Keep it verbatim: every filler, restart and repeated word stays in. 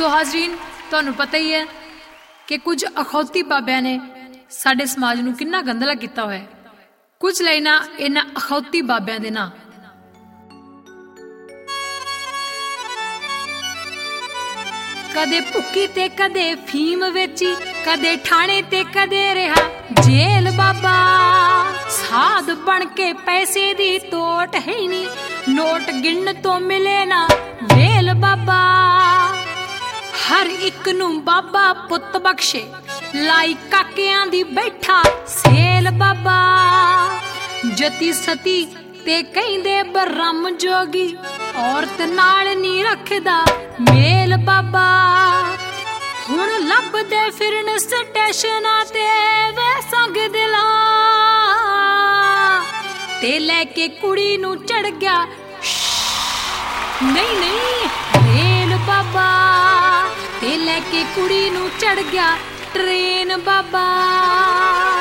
सो हाजरीन, तुहानू पता ही है कि कुछ अखौती बाबियां ने साडे समाज नू किन्ना गंदला किया होया है। कुछ लाइना इन्हां अखौती बाबियां दे नां। कदे भुक्की ते कदे फीम वेची, कदे ठाणे ते कदे रहा जेल बाबा। साध बन के पैसे दी तोट है नी, नोट गिन तो मिले ना वेल बाबा। हर एक नू बाबा पुत बख्शे, लाई काकियां दी बैठा सेल बाबा। जती सती ते कहिंदे बरम जोगी, औरत नाल नी रखदा मेल बाबा। हुण लभदे फिरन स्टेशनां ते वे संग दिलां, ते लैके कुड़ी नू चढ़ गया नहीं नहीं रेल बाबा। ते लैके कुड़ी नू चढ़ गया ट्रेन बाबा।